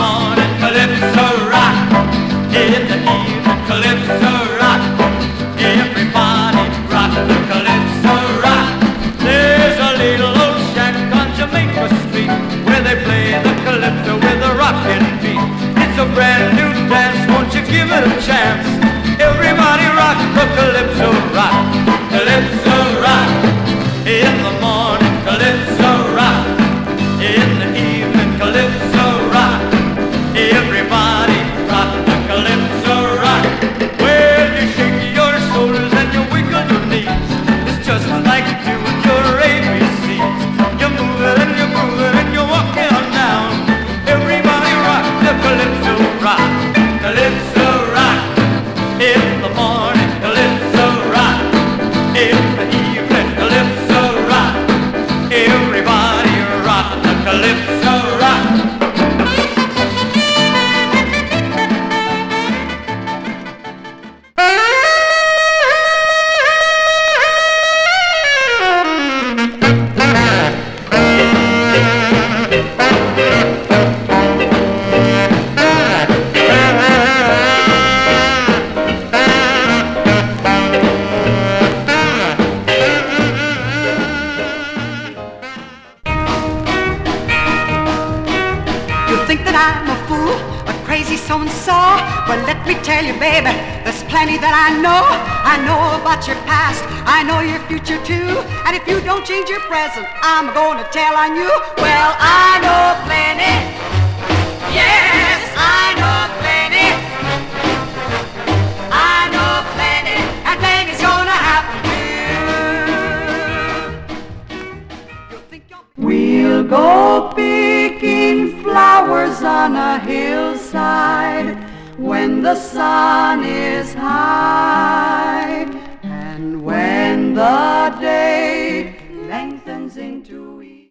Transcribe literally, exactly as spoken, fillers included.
morning, calypso rock. In the evening, calypso rock. Everybody rock the calypso rock. There's a little old shack on Jamaica Street where they play the calypso with a rockin' beat. It's a brand new dance, won't you give it a chance? Everybody rock the calypso rock. Calypso rock. In the morning, calypso rock. In the evening, calypso rock. Everybody rock the calypso rock. Well, you shake your shoulders and you wiggle your knees. It's just like doing your A B Cs. You move it and you move it and you're walking on down. Everybody rock the calypso rock. Calypso rock. In the morning, calypso rock. In the evening, calypso rock. Everybody rock the calypso rock. Well, let me tell you, baby, there's plenty that I know. I know about your past, I know your future too. And if you don't change your present, I'm gonna tell on you. Well, I know plenty. Yes, I know plenty. I know plenty, and plenty's gonna happen too. We'll go picking flowers on a hillside when the sun is high.